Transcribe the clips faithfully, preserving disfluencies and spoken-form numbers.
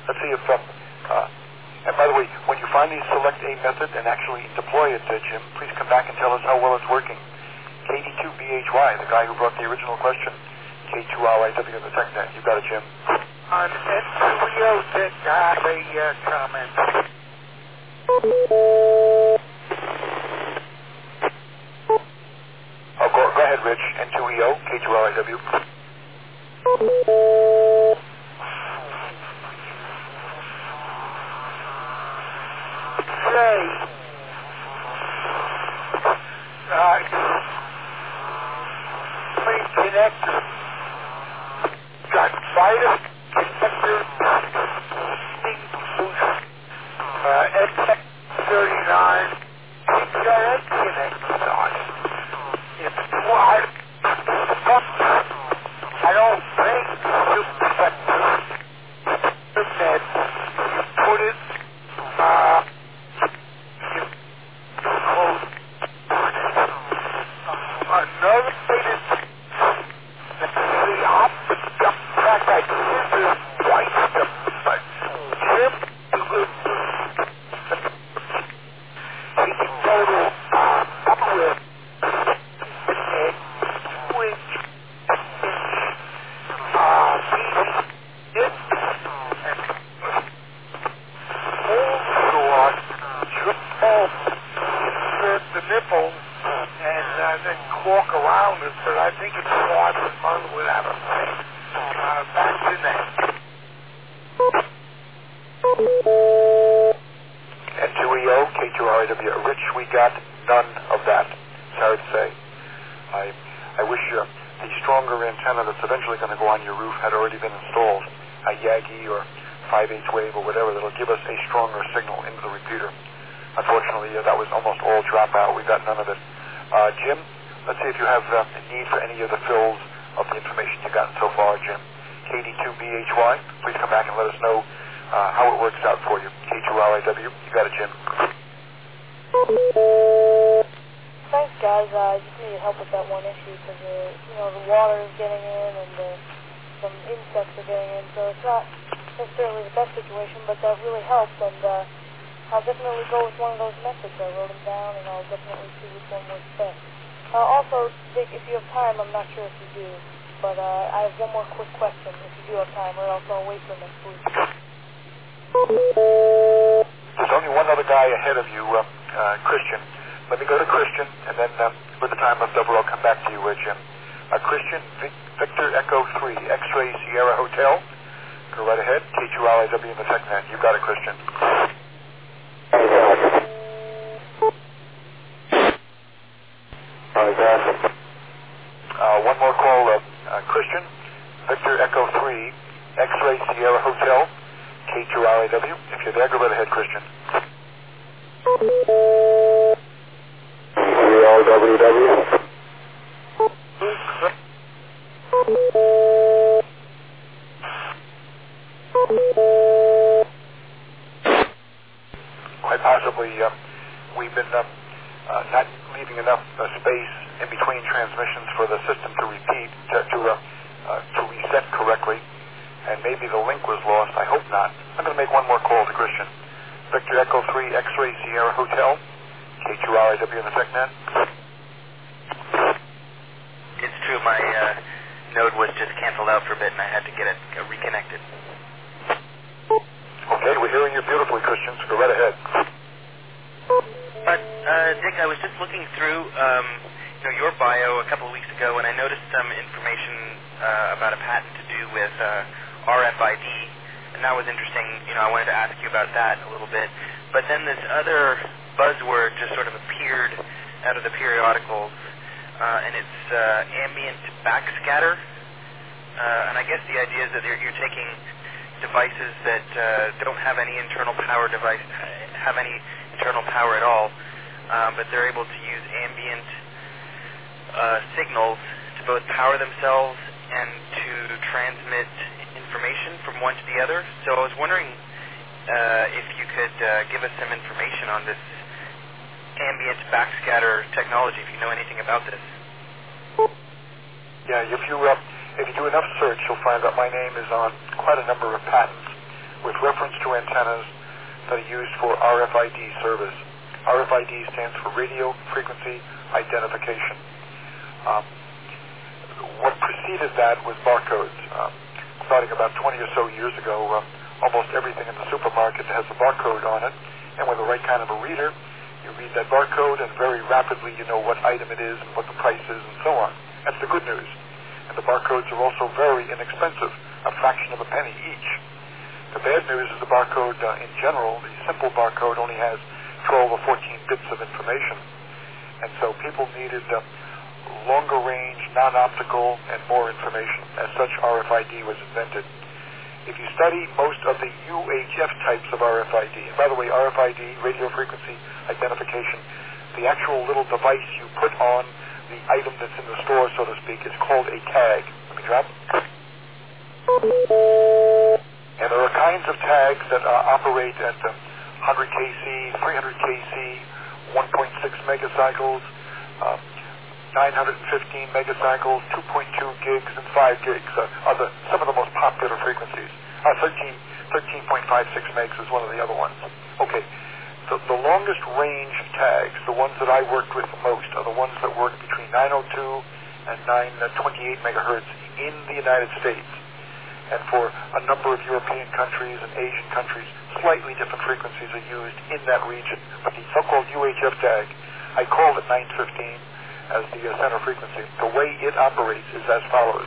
let's see if, uh, uh, and by the way, when you finally select a method and actually deploy it, uh, Jim, please come back and tell us how well it's working. K D two B H Y, the guy who brought the original question, K two R I W in the TechNet. You got it, Jim. On N two E O, Dick, I have a uh, comment. Oh, go, go ahead, Rich. N two E O, K two R I W. Say, uh, main connector, got fighter connector, uh, X thirty-nine, it's got X connectors on it. It's wide. I don't think you that you put it, uh, you close another thing is the opposite. In fact, I did this twice, but Jim, he total with a two-inch uh, it old short, insert the nipple and uh, then cork around it, but I think it's hard to run without a thing. Uh, back to that. N two E O, K two R I W. Rich, we got none of that. Sorry to say. I I wish uh, the stronger antenna that's eventually going to go on your roof had already been installed, a Yagi or five eighths wave or whatever, that'll give us a stronger signal into the repeater. Unfortunately, uh, that was almost all dropout. We got none of it. Uh, Jim, let's see if you have uh, a need for any of the fills of the information you've gotten so far, Jim. K D two B H Y, please come back and let us know uh, how it works out for you. K two R I W, you got it, Jim. Thanks, guys. Uh, I just needed help with that one issue because, uh, you know, the water is getting in and uh, some insects are getting in, so it's not necessarily the best situation, but that really helps, and uh, I'll definitely go with one of those methods. I wrote them down, and I'll definitely see which one works best. Uh, also, Dick, if you have time, I'm not sure if you do, but uh, I have one more quick question, if you do have time, or else I'll wait for next week. There's only one other guy ahead of you, uh, uh, Christian. Let me go to Christian, and then uh, with the time left over, I'll come back to you, uh, Jim. Uh, Christian, Vic, Victor Echo three, X-Ray Sierra Hotel. Go right ahead, K two R I W in the TechNet. You got it, Christian. Uh, one more call, uh, uh, Christian, Victor Echo three, X-Ray Sierra Hotel, K two R I W. If you're there, go right ahead, Christian. R W W. Quite possibly, uh, we've been uh, uh, not leaving enough uh, space in between transmissions for the system to repeat, to to, uh, uh, to reset correctly, and maybe the link was lost. I hope not. I'm going to make one more call to Christian. Victor Echo three, X-Ray Sierra Hotel, K two R I W in the TechNet. It's true, my uh, node was just canceled out for a bit and I had to get it uh, reconnected. Okay, we're hearing you beautifully, Christian, so go right ahead. But, uh, Dick, I was just looking through, um, you know, your bio a couple of weeks ago and I noticed some information uh, about a patent to do with uh, R F I D, and that was interesting. You know, I wanted to ask you about that a little bit. But then this other buzzword just sort of appeared out of the periodicals, uh, and it's uh, ambient backscatter. Uh, and I guess the idea is that you're, you're taking devices that uh, don't have any internal power device, have any internal power at all, um, but they're able to use ambient uh, signals to both power themselves and to transmit information from one to the other. So I was wondering uh, if you could uh, give us some information on this ambient backscatter technology, if you know anything about this. Yeah, if you uh, if you do enough search, you'll find that my name is on quite a number of patents. with reference to antennas that are used for R F I D service. R F I D stands for radio frequency identification. Um, what preceded that was barcodes. Um, starting about twenty or so years ago, um, almost everything in the supermarket has a barcode on it, and with the right kind of a reader, you read that barcode, and very rapidly you know what item it is and what the price is and so on. That's the good news. And the barcodes are also very inexpensive, a fraction of a penny each. The bad news is the barcode uh, in general, the simple barcode only has twelve or fourteen bits of information. And so people needed uh, longer range, non-optical, and more information. As such, R F I D was invented. If you study most of the U H F types of R F I D, and by the way, R F I D, radio frequency identification, the actual little device you put on the item that's in the store, so to speak, is called a tag. Let me drop. And there are kinds of tags that uh, operate at uh, one hundred K C, three hundred K C, one point six megacycles, uh, nine hundred fifteen megacycles, two point two gigs, and five gigs uh, are the, some of the most popular frequencies. Uh, thirteen, thirteen point five six megs is one of the other ones. Okay, the, the longest range tags, the ones that I worked with the most, are the ones that work between nine oh two and nine twenty-eight megahertz in the United States. And for a number of European countries and Asian countries, slightly different frequencies are used in that region. But the so-called U H F tag, I call it nine fifteen as the uh, center frequency. The way it operates is as follows.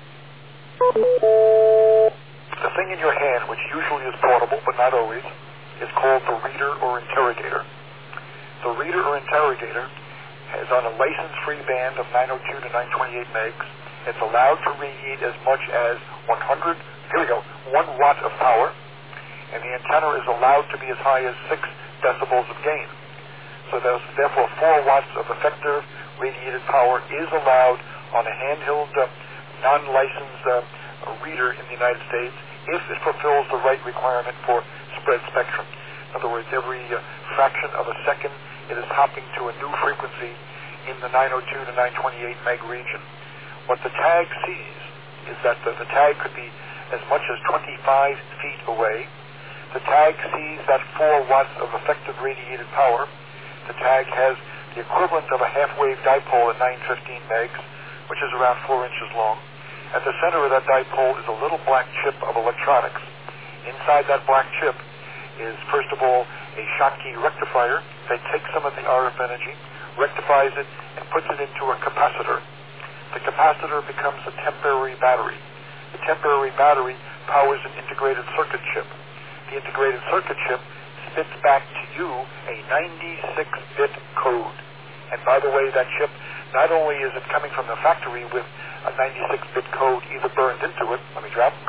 The thing in your hand, which usually is portable but not always, is called the reader or interrogator. The reader or interrogator is on a license-free band of nine oh two to nine twenty-eight megs. It's allowed to radiate as much as one hundred, here we go, one watt of power, and the antenna is allowed to be as high as six decibels of gain. So there's, therefore, four watts of effective radiated power is allowed on a handheld, uh, non-licensed uh, reader in the United States if it fulfills the right requirement for spread spectrum. In other words, every uh, fraction of a second it is hopping to a new frequency in the nine oh two to nine twenty-eight meg region. What the tag sees is that the, the tag could be as much as twenty-five feet away. The tag sees that four watts of effective radiated power. The tag has the equivalent of a half-wave dipole at nine fifteen megs, which is around four inches long. At the center of that dipole is a little black chip of electronics. Inside that black chip is, first of all, a Schottky rectifier that takes some of the R F energy, rectifies it, and puts it into a capacitor. The capacitor becomes a temporary battery. The temporary battery powers an integrated circuit chip. The integrated circuit chip spits back to you a ninety-six bit code. And by the way, that chip, not only is it coming from the factory with a ninety-six bit code either burned into it, let me drop.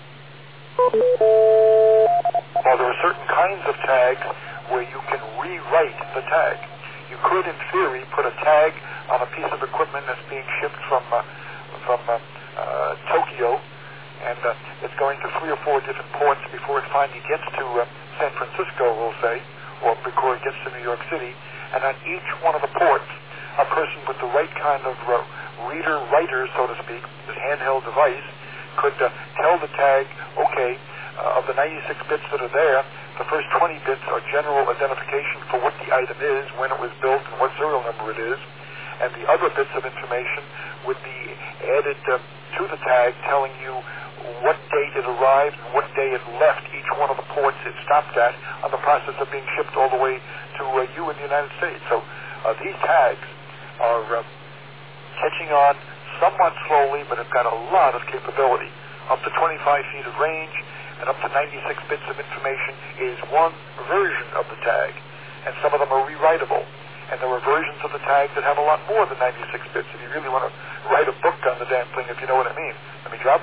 Well, there are certain kinds of tags where you can rewrite the tag. You could, in theory, put a tag on a piece of equipment that's being shipped from uh, from uh, uh, Tokyo, and uh, it's going to three or four different ports before it finally gets to uh, San Francisco, we'll say, or before it gets to New York City. And on each one of the ports, a person with the right kind of uh, reader-writer, so to speak, this handheld device, could uh, tell the tag, okay, uh, of the ninety-six bits that are there, the first twenty bits are general identification for what the item is, when it was built, and what serial number it is. And the other bits of information would be added uh, to the tag telling you what date it arrived and what day it left each one of the ports it stopped at on the process of being shipped all the way to uh, you in the United States. So uh, these tags are uh, catching on somewhat slowly, but have got a lot of capability. Up to twenty-five feet of range and up to ninety-six bits of information is one version of the tag, and some of them are rewritable. And there are versions of the tag that have a lot more than ninety-six bits. If you really want to write a book on the damn thing, if you know what I mean. Let me drop.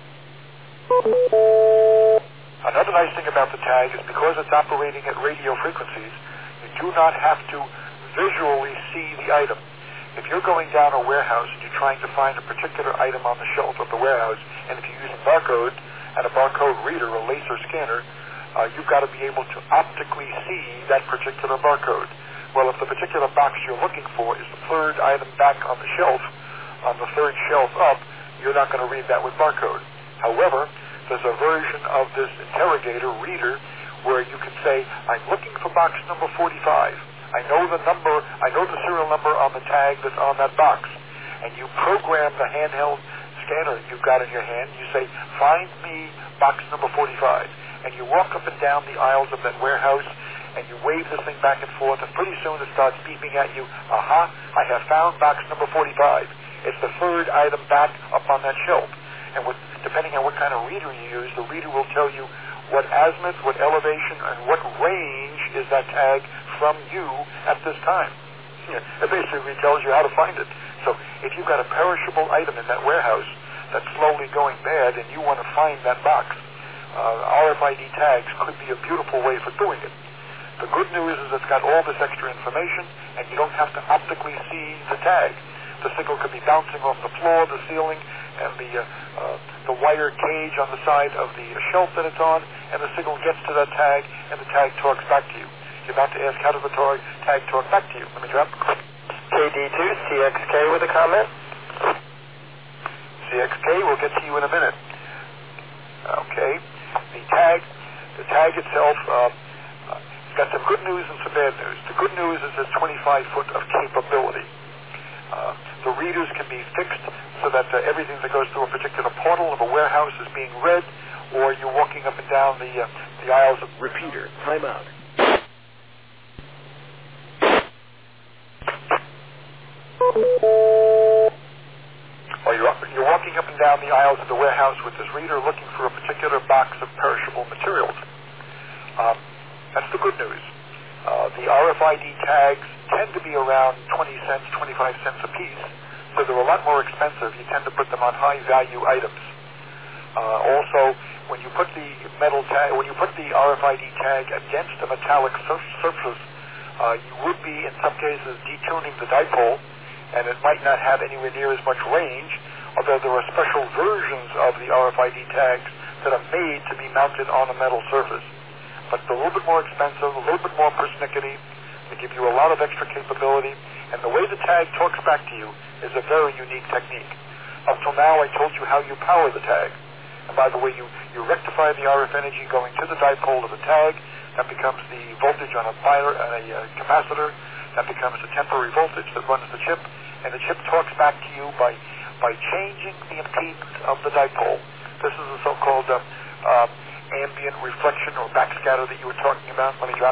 Another nice thing about the tag is because it's operating at radio frequencies, you do not have to visually see the item. If you're going down a warehouse and you're trying to find a particular item on the shelf of the warehouse, and if you use a barcode and a barcode reader, a laser scanner, uh, you've got to be able to optically see that particular barcode. Well, if the particular box you're looking for is the third item back on the shelf, on the third shelf up, you're not going to read that with barcode. However, there's a version of this interrogator reader where you can say, I'm looking for box number forty-five. I know the number, I know the serial number on the tag that's on that box. And you program the handheld scanner you've got in your hand. You say, find me box number forty-five. And you walk up and down the aisles of that warehouse, and you wave this thing back and forth, and pretty soon it starts beeping at you, aha, I have found box number forty-five. It's the third item back up on that shelf. And with, depending on what kind of reader you use, the reader will tell you what azimuth, what elevation, and what range is that tag from you at this time. It basically tells you how to find it. So if you've got a perishable item in that warehouse that's slowly going bad and you want to find that box, uh, R F I D tags could be a beautiful way for doing it. The good news is it's got all this extra information and you don't have to optically see the tag. The signal could be bouncing off the floor, the ceiling, and the uh, uh, the wire cage on the side of the shelf that it's on, and the signal gets to that tag, and the tag talks back to you. You're about to ask, how does the tag talk back to you? Let me drop. K D two, C X K with a comment. C X K, we'll get to you in a minute. Okay. The tag, the tag itself, uh, uh, it's got some good news and some bad news. The good news is it's twenty-five foot of capability. Uh, the readers can be fixed so that uh, everything that goes through a particular portal of a warehouse is being read, or you're walking up and down the uh, the aisles of... Repeater, timeout. Or you're, up, you're walking up and down the aisles of the warehouse with this reader looking for a particular box of perishable materials. Um, that's the good news. Uh, the R F I D tags tend to be around twenty cents, twenty-five cents a piece, so they're a lot more expensive. You tend to put them on high-value items. Uh, also, when you put the metal tag, when you put the R F I D tag against a metallic sur- surface, uh, you would be, in some cases, detuning the dipole, and it might not have anywhere near as much range, although there are special versions of the R F I D tags that are made to be mounted on a metal surface. But they're a little bit more expensive, a little bit more persnickety. They give you a lot of extra capability, and the way the tag talks back to you is a very unique technique. Up till now, I told you how you power the tag. And by the way, you, you rectify the R F energy going to the dipole of the tag. That becomes the voltage on a, biler, on a uh, capacitor. That becomes the temporary voltage that runs the chip. And the chip talks back to you by, by changing the impedance of the dipole. This is the so-called uh, uh, ambient reflection or backscatter that you were talking about. Let me drop.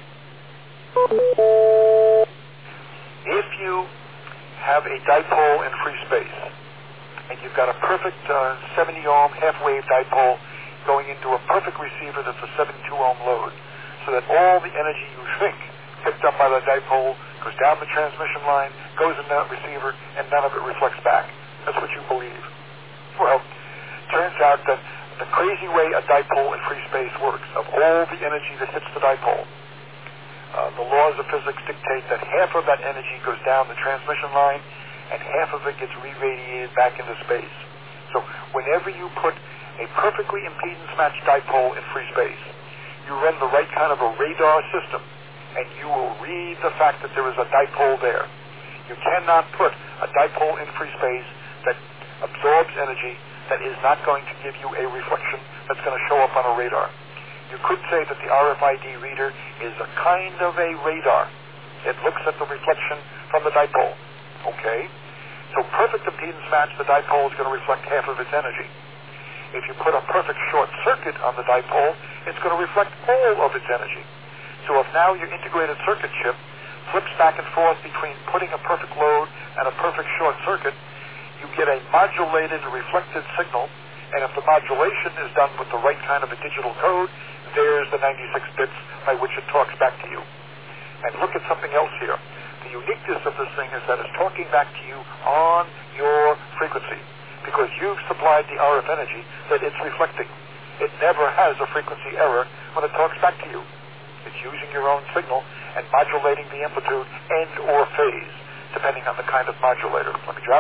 If you have a dipole in free space, and you've got a perfect uh, seventy ohm half-wave dipole going into a perfect receiver that's a seventy-two ohm load, so that all the energy you think picked up by the dipole goes down the transmission line, goes in that receiver, and none of it reflects back. That's what you believe. Well, turns out that the crazy way a dipole in free space works, of all the energy that hits the dipole, uh, the laws of physics dictate that half of that energy goes down the transmission line, and half of it gets re-radiated back into space. So whenever you put a perfectly impedance-matched dipole in free space, you run the right kind of a radar system, and you will read the fact that there is a dipole there. You cannot put a dipole in free space that absorbs energy that is not going to give you a reflection that's going to show up on a radar. You could say that the R F I D reader is a kind of a radar. It looks at the reflection from the dipole. Okay? So perfect impedance match, the dipole is going to reflect half of its energy. If you put a perfect short circuit on the dipole, it's going to reflect all of its energy. So if now your integrated circuit chip flips back and forth between putting a perfect load and a perfect short circuit, you get a modulated, reflected signal, and if the modulation is done with the right kind of a digital code, there's the ninety-six bits by which it talks back to you. And look at something else here. The uniqueness of this thing is that it's talking back to you on your frequency, because you've supplied the R F energy that it's reflecting. It never has a frequency error when it talks back to you. It's using your own signal and modulating the amplitude and or phase, depending on the kind of modulator. Let me drop.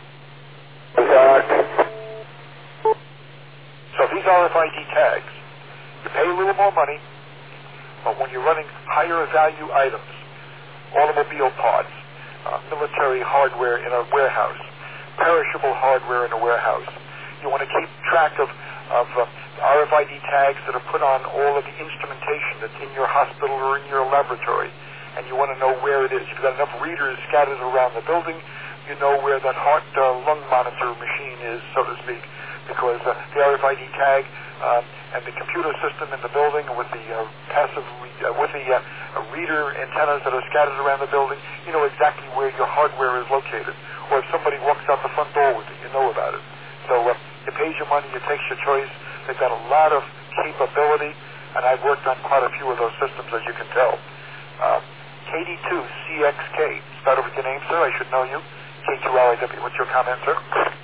So these R F I D tags, you pay a little more money, but when you're running higher value items, automobile parts, uh, military hardware in a warehouse, perishable hardware in a warehouse, you want to keep track of, of uh, R F I D tags that are put on all of the instrumentation that's in your hospital or in your laboratory, and you want to know where it is. You've got enough readers scattered around the building, you know where that heart uh, lung monitor machine is, so to speak, because uh, the R F I D tag um, and the computer system in the building with the uh, passive, re- uh, with the uh, reader antennas that are scattered around the building, you know exactly where your hardware is located. Or if somebody walks out the front door with it, you know about it. So uh, it pays your money, it takes your choice. They've got a lot of capability, and I've worked on quite a few of those systems, as you can tell. Uh, K D two C X K, start with your name, sir. I should know you. K two L I W, what's your comment, sir?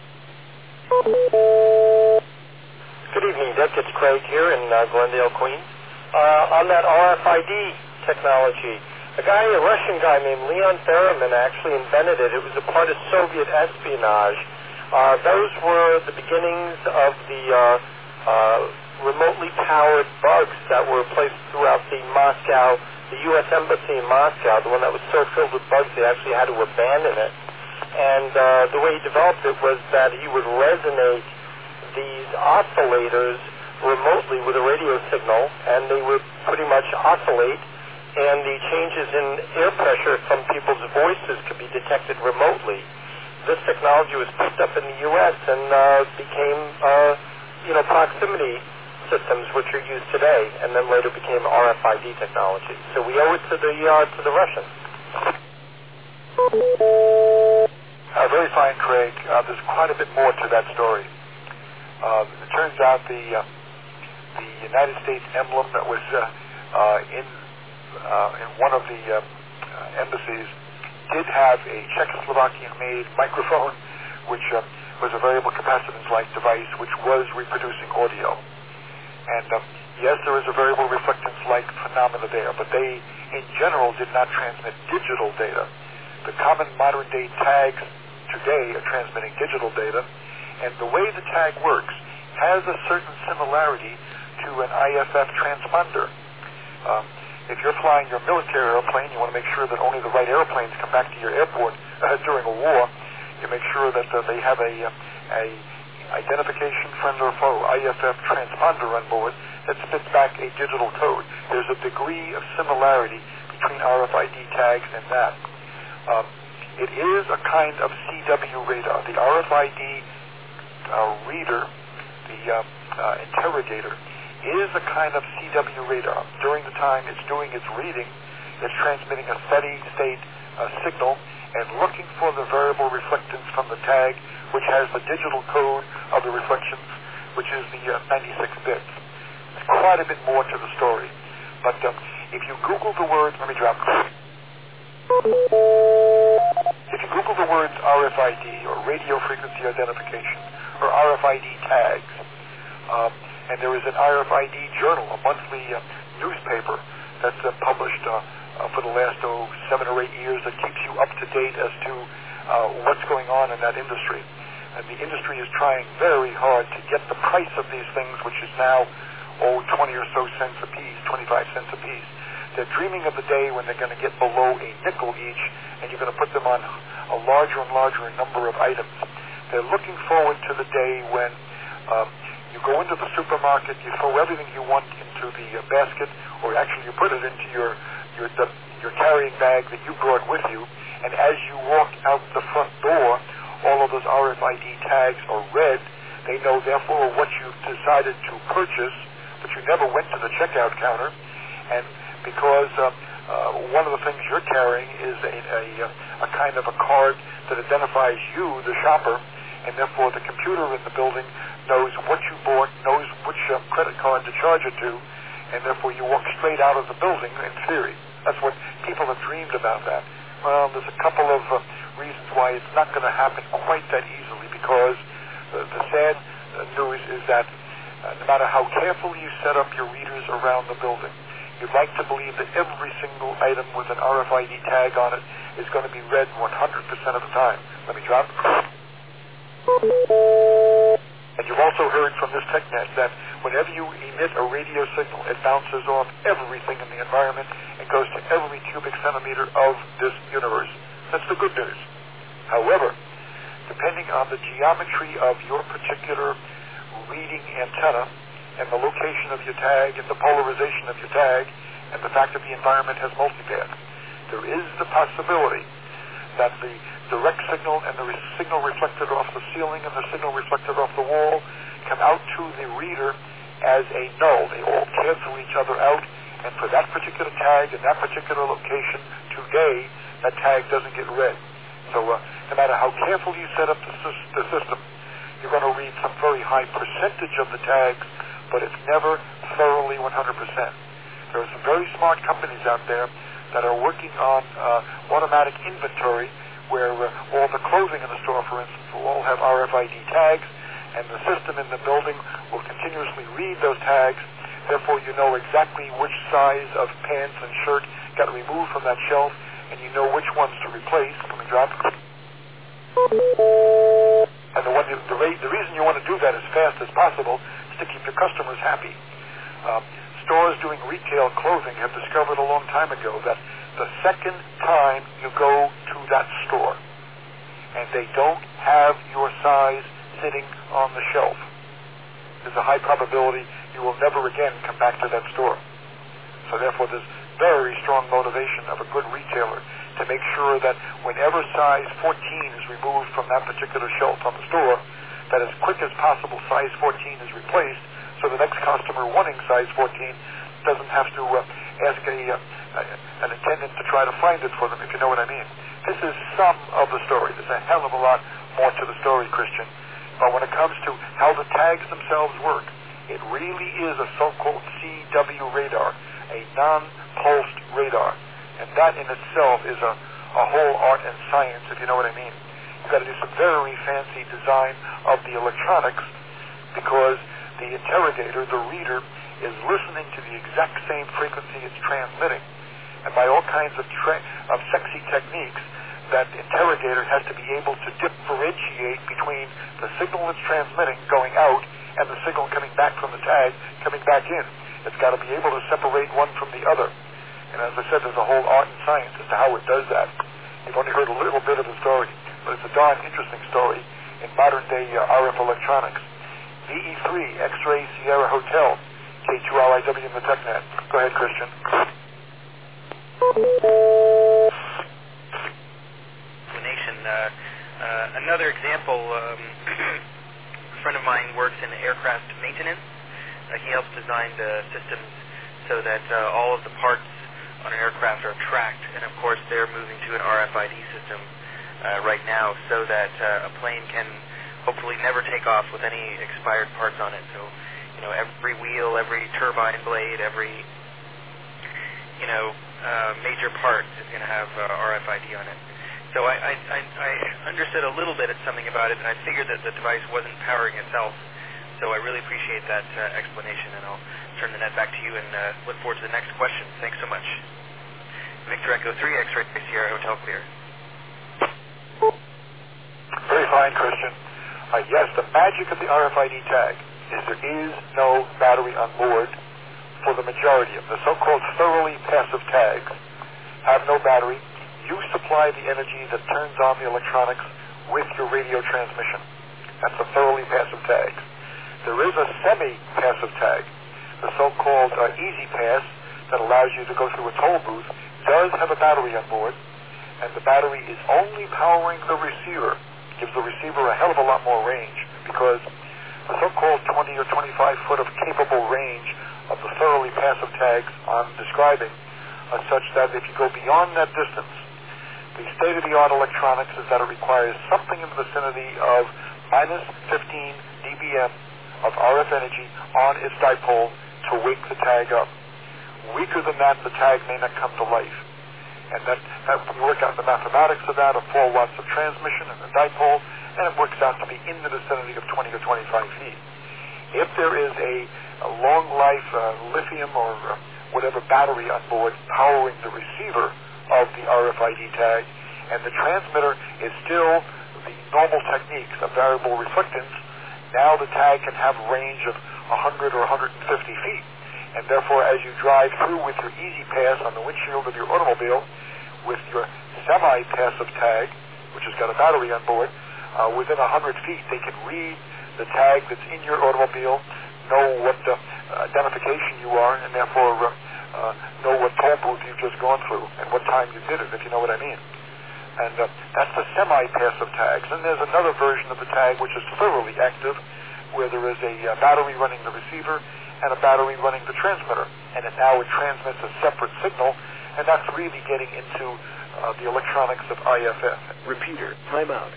Good evening, Dick. It's Craig here in uh, Glendale, Queens. Uh, on that R F I D technology, a guy, a Russian guy named Leon Theremin actually invented it. It was a part of Soviet espionage. Uh, those were the beginnings of the uh, uh, remotely powered bugs that were placed throughout the Moscow, the U S Embassy in Moscow, the one that was so filled with bugs they actually had to abandon it. And uh, the way he developed it was that he would resonate these oscillators remotely with a radio signal, and they would pretty much oscillate, and the changes in air pressure from people's voices could be detected remotely. This technology was picked up in the U S and uh, became, uh, you know, proximity systems, which are used today, and then later became R F I D technology. So we owe it to the uh, to the Russians. Uh, very fine, Craig. Uh, there's quite a bit more to that story. Uh, it turns out the uh, the United States emblem that was uh, uh, in uh, in one of the uh, uh, embassies did have a Czechoslovakian-made microphone, which uh, was a variable capacitance-like device, which was reproducing audio. And uh, yes, there is a variable reflectance-like phenomena there, but they, in general, did not transmit digital data. The common modern-day tags today are transmitting digital data, and the way the tag works has a certain similarity to an I F F transponder. Um, if you're flying your military airplane, you want to make sure that only the right airplanes come back to your airport uh, during a war. You make sure that uh, they have a, a identification, friend or foe, I F F transponder on board that spits back a digital code. There's a degree of similarity between R F I D tags and that. Um, it is a kind of C W radar. The R F I D uh, reader, the uh, uh, interrogator, is a kind of C W radar. During the time it's doing its reading, it's transmitting a steady state uh, signal and looking for the variable reflectance from the tag, which has the digital code of the reflections, which is the uh, ninety-six bits. There's quite a bit more to the story. But um, if you Google the words, let me drop. If you Google the words R F I D, or radio frequency identification, or R F I D tags, um, and there is an R F I D journal, a monthly uh, newspaper that's uh, published uh, uh, for the last oh, seven or eight years that keeps you up to date as to uh, what's going on in that industry. And the industry is trying very hard to get the price of these things, which is now, oh, twenty or so cents a piece, twenty-five cents a piece. They're dreaming of the day when they're going to get below a nickel each, and you're going to put them on a larger and larger number of items. They're looking forward to the day when um, you go into the supermarket, you throw everything you want into the uh, basket, or actually you put it into your your the, your carrying bag that you brought with you, and as you walk out the front door, all of those R F I D tags are red. They know, therefore, what you've decided to purchase, but you never went to the checkout counter, and because uh, uh, one of the things you're carrying is a, a, a kind of a card that identifies you, the shopper, and therefore the computer in the building knows what you bought, knows which uh, credit card to charge it to, and therefore you walk straight out of the building in theory. That's what people have dreamed about that. Well, there's a couple of uh, reasons why it's not going to happen quite that easily, because uh, the sad uh, news is that uh, no matter how carefully you set up your readers around the building, you'd like to believe that every single item with an R F I D tag on it is going to be read one hundred percent of the time. Let me drop. And you've also heard from this TechNet that whenever you emit a radio signal, it bounces off everything in the environment and goes to every cubic centimeter of this universe. That's the good news. However, depending on the geometry of your particular reading antenna and the location of your tag and the polarization of your tag and the fact that the environment has multipath. There is the possibility that the direct signal and the re- signal reflected off the ceiling and the signal reflected off the wall come out to the reader as a null. They all cancel each other out, and for that particular tag in that particular location today, that tag doesn't get read. So uh, no matter how carefully you set up the, sy- the system, you're going to read some very high percentage of the tags, but it's never thoroughly one hundred percent. There are some very smart companies out there that are working on uh, automatic inventory where uh, all the clothing in the store, for instance, will all have R F I D tags, and the system in the building will continuously read those tags. Therefore, you know exactly which size of pants and shirt got removed from that shelf, and you know which ones to replace. Let me drop. And the, one you, the, re- the reason you want to do that as fast as possible is to keep your customers happy. Um, stores doing retail clothing have discovered a long time ago that the second time you go to that store and they don't have your size sitting on the shelf, there's a high probability you will never again come back to that store. So therefore, there's very strong motivation of a good retailer to make sure that whenever size fourteen is removed from that particular shelf on the store, that as quick as possible size fourteen is replaced, so the next customer wanting size fourteen doesn't have to uh, ask a, uh, an attendant to try to find it for them, if you know what I mean. This is some of the story. There's a hell of a lot more to the story, Christian. But when it comes to how the tags themselves work, it really is a so-called C W radar, a non-pulsed radar. And that in itself is a, a whole art and science, if you know what I mean. You've got to do some very fancy design of the electronics because the interrogator, the reader, is listening to the exact same frequency it's transmitting. And by all kinds of, tra- of sexy techniques, that interrogator has to be able to differentiate between the signal it's transmitting going out and the signal coming back from the tag coming back in. It's got to be able to separate one from the other. And as I said, there's a whole art and science as to how it does that. You've only heard a little bit of the story, but it's a darn interesting story in modern-day uh, R F electronics. V E three, X-Ray Sierra Hotel, K two L I W in the TechNet. Go ahead, Christian. Explanation. Uh, uh, another example, um, a friend of mine works in aircraft maintenance. Uh, he helps design the systems so that uh, all of the parts on an aircraft are tracked, and of course they're moving to an R F I D system uh, right now so that uh, a plane can hopefully never take off with any expired parts on it. So, you know, every wheel, every turbine blade, every, you know, uh, major part is going to have uh, R F I D on it. So I, I, I, I understood a little bit of something about it, and I figured that the device wasn't powering itself. So I really appreciate that uh, explanation, and I'll turn the net back to you and uh, look forward to the next question. Thanks so much. Victor Echo three, X-Ray Sierra Hotel clear. Very fine, Christian. Uh, yes, the magic of the R F I D tag is there is no battery on board for the majority of them. The so-called thoroughly passive tags have no battery. You supply the energy that turns on the electronics with your radio transmission. That's the thoroughly passive tags. There is a semi-passive tag, the so-called uh, Easy Pass, that allows you to go through a toll booth, does have a battery on board, and the battery is only powering the receiver. Gives the receiver a hell of a lot more range because the so-called twenty or twenty-five foot of capable range of the thoroughly passive tags I'm describing are such that if you go beyond that distance, the state-of-the-art electronics is that it requires something in the vicinity of minus fifteen D B M of R F energy on its dipole to wake the tag up. Weaker than that, the tag may not come to life. And that, that we work out the mathematics of that, of four watts of transmission and the dipole, and it works out to be in the vicinity of twenty to twenty-five feet. If there is a, a long life uh, lithium or uh, whatever battery on board powering the receiver of the R F I D tag, and the transmitter is still the normal techniques of variable reflectance, now the tag can have a range of one hundred or one hundred fifty feet. And therefore, as you drive through with your Easy Pass on the windshield of your automobile, with your semi-passive tag, which has got a battery on board, uh, within one hundred feet, they can read the tag that's in your automobile, know what uh, identification you are, and therefore uh, uh, know what toll booth you've just gone through and what time you did it, if you know what I mean. And uh, that's the semi-passive tags. And there's another version of the tag which is thoroughly active, where there is a uh, battery running the receiver and a battery running the transmitter. And it now it transmits a separate signal, and that's really getting into uh, the electronics of I F F. Repeater, timeout.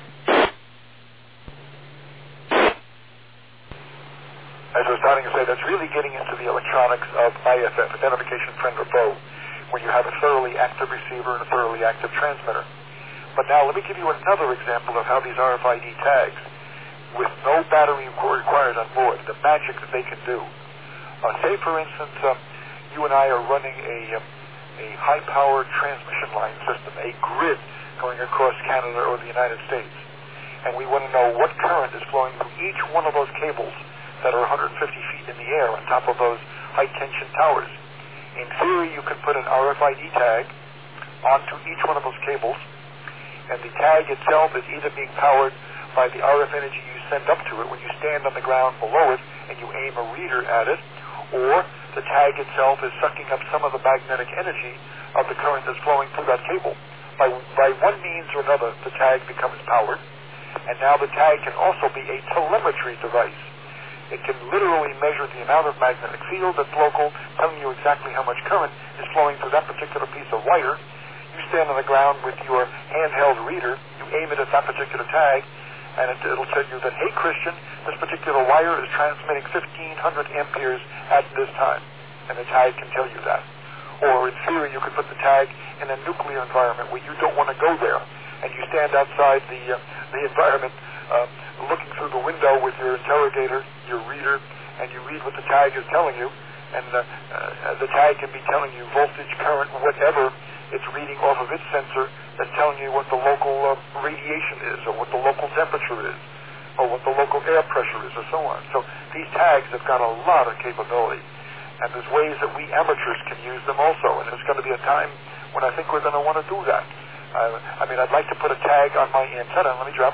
As I was starting to say, that's really getting into the electronics of I F F, identification, friend, or foe, when you have a thoroughly active receiver and a thoroughly active transmitter. But now let me give you another example of how these R F I D tags, with no battery required on board, the magic that they can do. Uh, say, for instance, uh, you and I are running a, uh, a high-powered transmission line system, a grid going across Canada or the United States, and we want to know what current is flowing through each one of those cables that are one hundred fifty feet in the air on top of those high-tension towers. In theory, you could put an R F I D tag onto each one of those cables, and the tag itself is either being powered by the R F energy you send up to it when you stand on the ground below it and you aim a reader at it, or the tag itself is sucking up some of the magnetic energy of the current that's flowing through that cable. By, by one means or another, the tag becomes powered, and now the tag can also be a telemetry device. It can literally measure the amount of magnetic field that's local, telling you exactly how much current is flowing through that particular piece of wire. You stand on the ground with your handheld reader, you aim it at that particular tag, and it, it'll tell you that, hey, Christian, this particular wire is transmitting fifteen hundred amperes at this time, and the tag can tell you that. Or in theory, you could put the tag in a nuclear environment where you don't want to go there, and you stand outside the, uh, the environment uh, looking through the window with your interrogator, your reader, and you read what the tag is telling you, and uh, uh, the tag can be telling you voltage, current, whatever it's reading off of its sensor that's telling you what the local uh, radiation is, or what the local temperature is, or what the local air pressure is, or so on. So these tags have got a lot of capability, and there's ways that we amateurs can use them also, and there's going to be a time when I think we're going to want to do that. Uh, I mean, I'd like to put a tag on my antenna. Let me drop.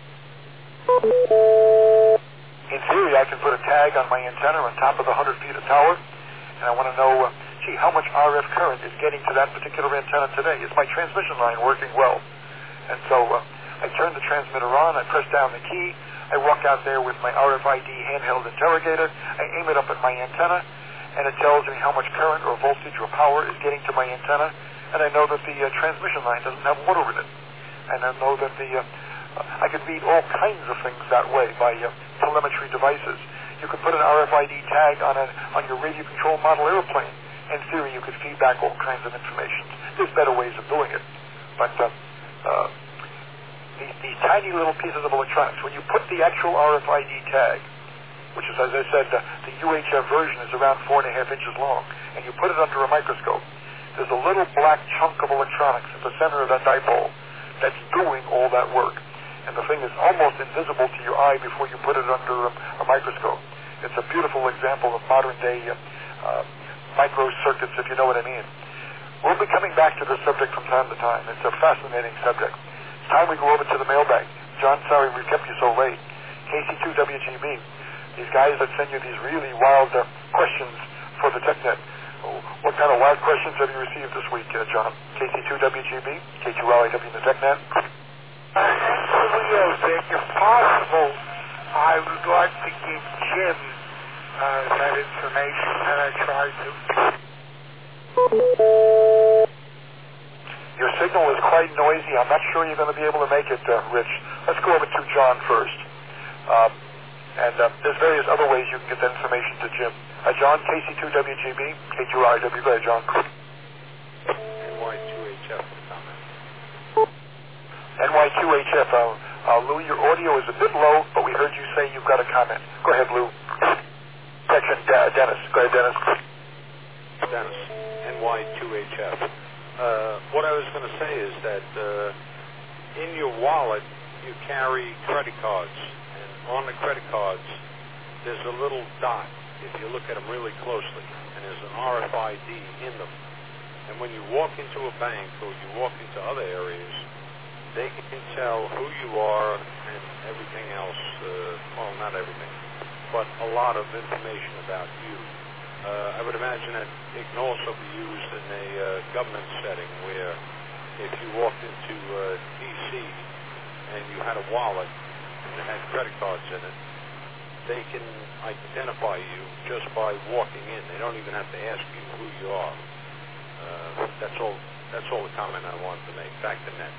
In theory, I can put a tag on my antenna on top of the one hundred feet of tower, and I want to know, uh, gee, how much R F current is getting to that particular antenna today? Is my transmission line working well? And so uh, I turn the transmitter on, I press down the key, I walk out there with my R F I D handheld interrogator, I aim it up at my antenna, and it tells me how much current or voltage or power is getting to my antenna, and I know that the uh, transmission line doesn't have water in it. And I know that the... Uh, I could read all kinds of things that way by uh, telemetry devices. You could put an R F I D tag on a, on your radio-controlled model airplane. In theory, you could feed back all kinds of information. There's better ways of doing it. But uh, uh, these, these tiny little pieces of electronics, when you put the actual R F I D tag, which is, as I said, uh, the U H F version is around four and a half inches long, and you put it under a microscope, there's a little black chunk of electronics at the center of that dipole that's doing all that work. And the thing is almost invisible to your eye before you put it under a, a microscope. It's a beautiful example of modern-day uh, uh, microcircuits, if you know what I mean. We'll be coming back to this subject from time to time. It's a fascinating subject. It's time we go over to the mailbag. John, sorry we kept you so late. K C two W G B, these guys that send you these really wild uh, questions for the TechNet. What kind of wild questions have you received this week, uh, John? K C two W G B, K two L I W in the TechNet. Uh, Dick, if possible, I would like to give Jim uh, that information that I tried to. Your signal is quite noisy. I'm not sure you're going to be able to make it, uh, Rich. Let's go over to John first. Um, and uh, there's various other ways you can get that information to Jim. Uh, John, K C two W G B, K two R I W. Go ahead, John. N Y two H F comment. N Y two H F. Uh, uh, Lou, your audio is a bit low, but we heard you say you've got a comment. Go ahead, Lou. Section, uh, Dennis. Go ahead, Dennis. Dennis, N Y two H F. Uh, what I was going to say is that uh, in your wallet, you carry credit cards. And on the credit cards, there's a little dot, if you look at them really closely, and there's an R F I D in them. And when you walk into a bank or you walk into other areas, they can tell who you are and everything else. Uh, well, not everything. but a lot of information about you. Uh, I would imagine that it can also be used in a uh, government setting where if you walked into uh, D C and you had a wallet and it had credit cards in it, they can identify you just by walking in. They don't even have to ask you who you are. Uh, that's all. That's all the comment I wanted to make. Back to Ned.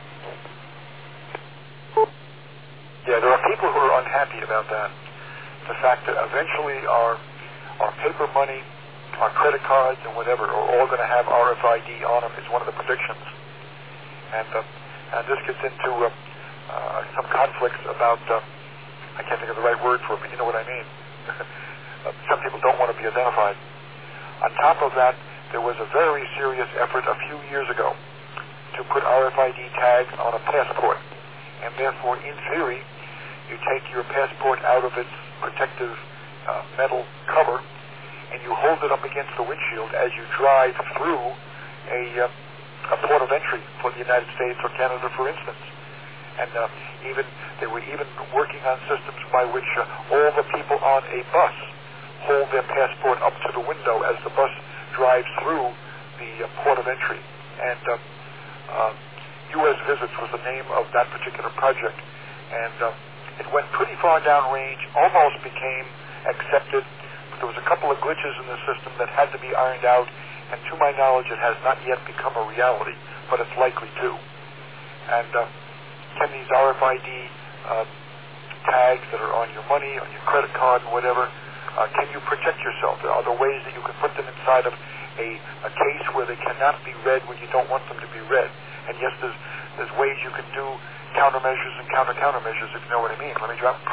Yeah, there are people who are unhappy about that. The fact that eventually our our paper money, our credit cards, and whatever are all going to have R F I D on them is one of the predictions. And uh, and this gets into uh, uh, some conflicts about. Uh, I can't think of the right word for it, but you know what I mean. uh, some people don't want to be identified. On top of that, there was a very serious effort a few years ago to put R F I D tags on a passport. And therefore, in theory, you take your passport out of its protective uh, metal cover and you hold it up against the windshield as you drive through a, uh, a port of entry for the United States or Canada, for instance. And uh, even they were even working on systems by which uh, all the people on a bus hold their passport up to the window as the bus drives through the uh, port of entry. And uh, uh, U S Visits was the name of that particular project. And uh, it went pretty far downrange, almost became accepted. But there was a couple of glitches in the system that had to be ironed out. And to my knowledge, it has not yet become a reality, but it's likely to. And uh, can these R F I D uh, tags that are on your money, on your credit card, and whatever, uh, can you protect yourself? Are there ways that you can put them inside of a, a case where they cannot be read when you don't want them to be read? And yes, there's, there's ways you can do countermeasures and counter-countermeasures, if you know what I mean. Let me drop.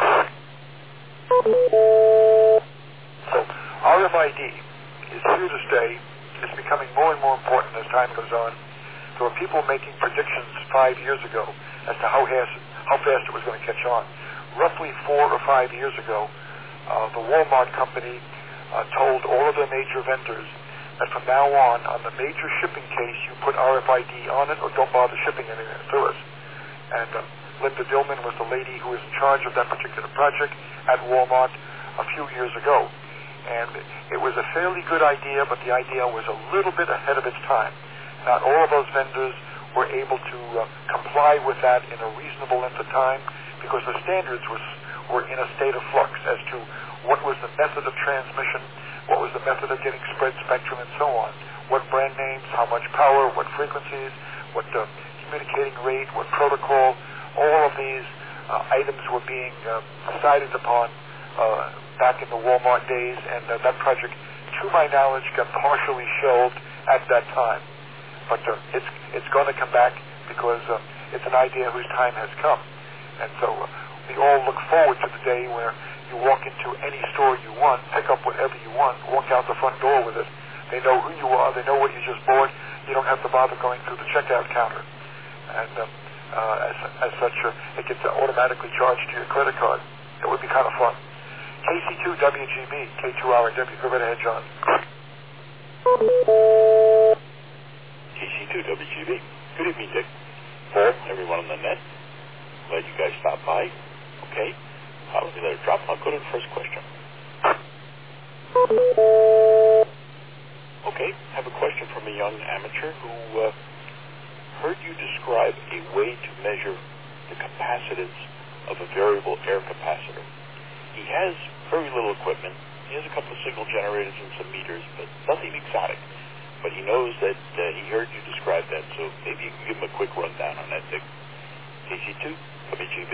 So R F I D is here to stay. It's becoming more and more important as time goes on. There were people making predictions five years ago as to how fast, how fast it was going to catch on. Roughly four or five years ago, uh, the Walmart company uh, told all of their major vendors that from now on, on the major shipping case, you put R F I D on it or don't bother shipping anything to us. And uh, Linda Dillman was the lady who was in charge of that particular project at Walmart a few years ago. And it was a fairly good idea, but the idea was a little bit ahead of its time. Not all of those vendors were able to uh, comply with that in a reasonable length of time because the standards was, were in a state of flux as to what was the method of transmission, what was the method of getting spread spectrum, and so on. What brand names, how much power, what frequencies, what uh, communicating rate, what protocol. All of these uh, items were being uh, decided upon uh, back in the Walmart days, and uh, that project, to my knowledge, got partially shelved at that time. But uh, it's it's going to come back because uh, it's an idea whose time has come. And so uh, we all look forward to the day where you walk into any store you want, pick up whatever you want, walk out the front door with it. They know who you are. They know what you just bought. You don't have to bother going through the checkout counter. And uh, uh, as, as such, uh, it gets automatically charged to your credit card. It would be kind of fun. K C two W G B, K two R W. Go right ahead, John. K C two W G B. Good evening, Dick. Paul, everyone on the net. Glad you guys stopped by. Okay. Uh, let me let it drop. I'll go to the first question. Okay. I have a question from a young amateur who uh, heard you describe a way to measure the capacitance of a variable air capacitor. He has very little equipment. He has a couple of signal generators and some meters, but nothing exotic. But he knows that uh, he heard you describe that, so maybe you can give him a quick rundown on that, Dick. K C two, W G B.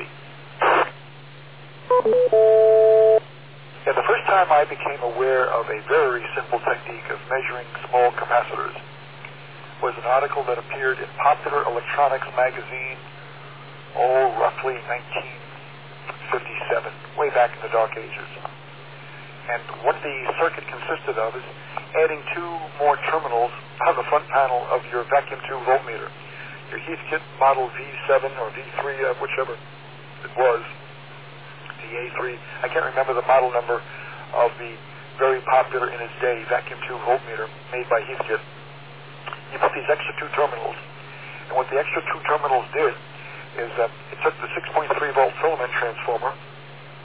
Yeah, the first time I became aware of a very simple technique of measuring small capacitors was an article that appeared in Popular Electronics magazine, oh, roughly nineteen fifty-seven, way back in the dark ages. And what the circuit consisted of is adding two more terminals on the front panel of your vacuum tube voltmeter. Your Heathkit model V seven or V three, uh, whichever it was, the A three. I can't remember the model number of the very popular in its day vacuum tube voltmeter made by Heathkit. You put these extra two terminals, and what the extra two terminals did is uh, it took the six point three volt filament transformer,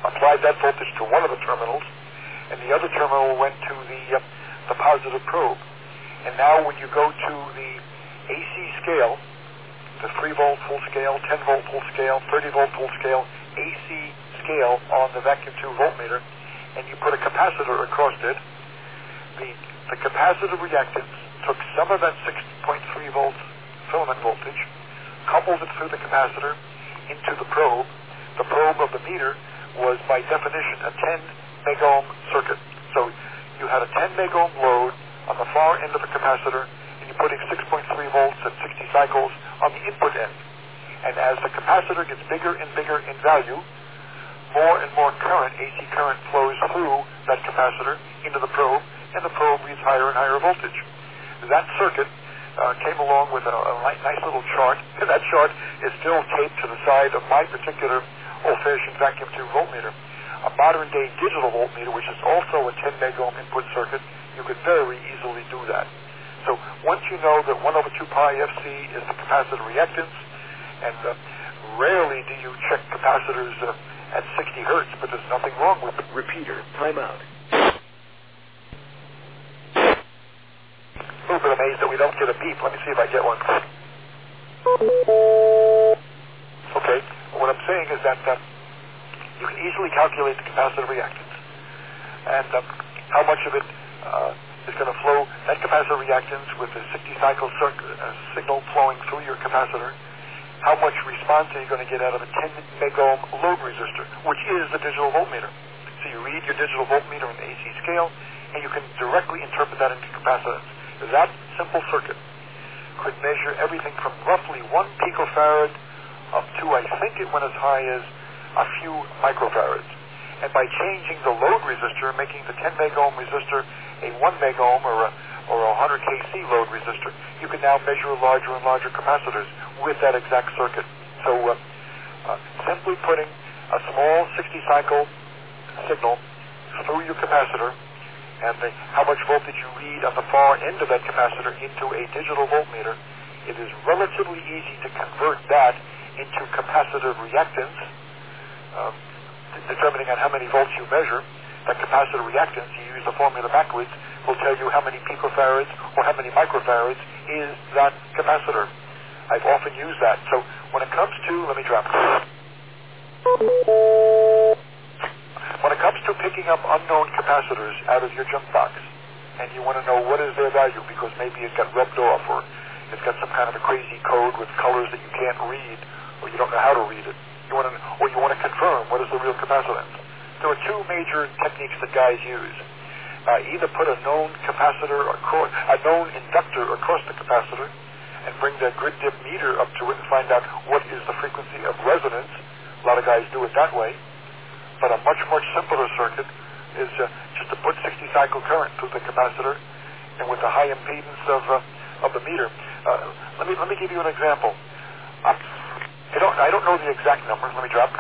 applied that voltage to one of the terminals, and the other terminal went to the, uh, the positive probe. And now when you go to the A C scale, the three volt full scale, ten volt full scale, thirty volt full scale, A C scale on the vacuum tube voltmeter, and you put a capacitor across it, the, the capacitive reactance took some of that six point three volt filament voltage, coupled it through the capacitor into the probe. The probe of the meter was by definition a ten megohm circuit. So you had a ten megohm load on the far end of the capacitor, and you're putting six point three volts at sixty cycles on the input end. And as the capacitor gets bigger and bigger in value, more and more current, A C current, flows through that capacitor into the probe, and the probe reads higher and higher voltage. That circuit uh, came along with a, a nice little chart, and that chart is still taped to the side of my particular old-fashioned vacuum tube voltmeter. A modern-day digital voltmeter, which is also a ten megohm input circuit, you could very easily do that. So once you know that one over two pi F C is the capacitor reactance, and uh, rarely do you check capacitors uh, at sixty hertz, but there's nothing wrong with it. Repeater, timeout. A little bit amazed that we don't get a beep. Let me see if I get one. Okay, what I'm saying is that uh, you can easily calculate the capacitor reactance, and uh, how much of it uh, is going to flow, that capacitor reactance with the sixty cycle circ- uh, signal flowing through your capacitor, how much response are you going to get out of a ten megohm load resistor, which is the digital voltmeter. So you read your digital voltmeter in the A C scale, and you can directly interpret that into capacitance. That simple circuit could measure everything from roughly one picofarad up to, I think it went as high as a few microfarads. And by changing the load resistor, making the ten megohm resistor a one megohm or a, or a one hundred K C load resistor, you can now measure larger and larger capacitors with that exact circuit. So uh, uh, simply putting a small sixty cycle signal through your capacitor, and the, how much voltage you read on the far end of that capacitor into a digital voltmeter, it is relatively easy to convert that into capacitive reactance, um, determining on how many volts you measure. That capacitor reactance, you use the formula backwards, will tell you how many picofarads or how many microfarads is that capacitor. I've often used that. So when it comes to, let me drop. When it comes to picking up unknown capacitors out of your junk box, and you want to know what is their value because maybe it got rubbed off, or it's got some kind of a crazy code with colors that you can't read, or you don't know how to read it, you want to, or you want to confirm what is the real capacitance. There are two major techniques that guys use. Uh, either put a known capacitor, across, a known inductor across the capacitor, and bring the grid dip meter up to it and find out what is the frequency of resonance. A lot of guys do it that way. But a much, much simpler circuit is uh, just to put sixty cycle current through the capacitor, and with the high impedance of uh, of the meter. Uh, let me let me give you an example. Uh, I don't I don't know the exact numbers. Let me drop.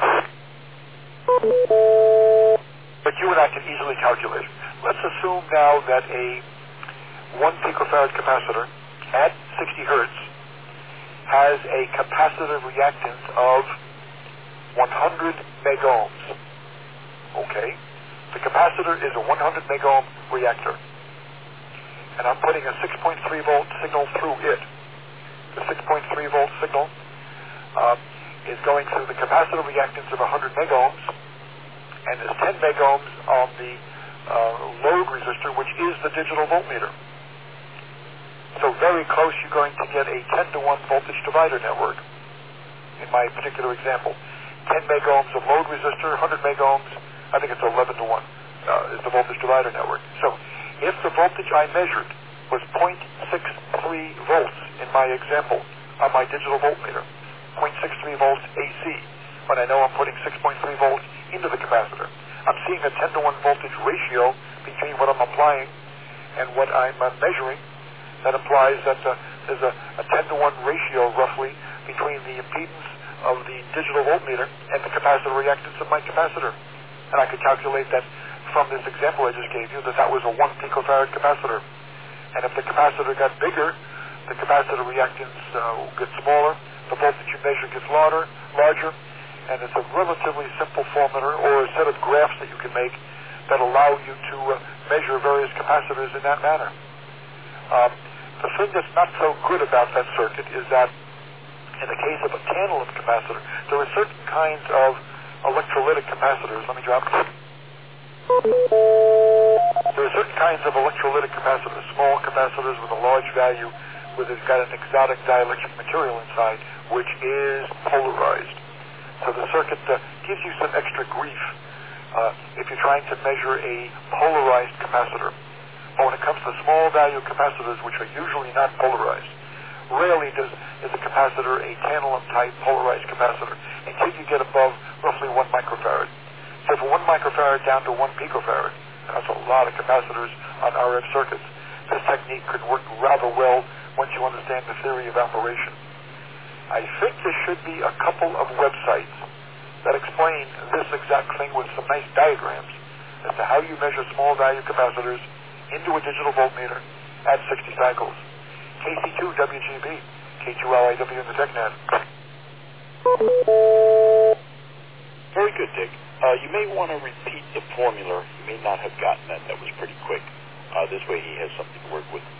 But you and I can easily calculate. Let's assume now that a one picofarad capacitor at sixty hertz has a capacitive reactance of one hundred megohms. Okay, the capacitor is a one hundred megohm reactor, and I'm putting a six point three volt signal through it. The six point three volt signal uh, is going through the capacitor reactance of one hundred megohms, and there's ten megohms on the uh, load resistor, which is the digital voltmeter. So very close, you're going to get a ten to one voltage divider network in my particular example. ten megohms of load resistor, one hundred megohms, I think it's eleven to one, uh, is the voltage divider network. So if the voltage I measured was zero point six three volts in my example on my digital voltmeter, zero point six three volts A C, when I know I'm putting six point three volts into the capacitor, I'm seeing a ten to one voltage ratio between what I'm applying and what I'm uh, measuring. That implies that uh, there's a, a ten to one ratio roughly between the impedance of the digital voltmeter and the capacitor reactance of my capacitor. And I could calculate that from this example I just gave you, that that was a one picofarad capacitor. And if the capacitor got bigger, the capacitor reactance uh, gets smaller, the voltage you measure gets larger, larger, and it's a relatively simple formula or a set of graphs that you can make that allow you to uh, measure various capacitors in that manner. Um, the thing that's not so good about that circuit is that in the case of a tantalum capacitor, there are certain kinds of electrolytic capacitors. Let me drop it. There are certain kinds of electrolytic capacitors, small capacitors with a large value, where they've got an exotic dielectric material inside, which is polarized. So the circuit uh, gives you some extra grief uh, if you're trying to measure a polarized capacitor. But when it comes to small value capacitors, which are usually not polarized, rarely does is a capacitor a tantalum type polarized capacitor until you get above roughly one microfarad. So from one microfarad down to one picofarad, that's a lot of capacitors on R F circuits. This technique could work rather well once you understand the theory of operation. I think there should be a couple of websites that explain this exact thing with some nice diagrams as to how you measure small value capacitors into a digital voltmeter at sixty cycles. K C two W G B, K two L I W in the TechNet. Very good, Dick. Uh, you may want to repeat the formula. You may not have gotten that. That was pretty quick. Uh, this way he has something to work with.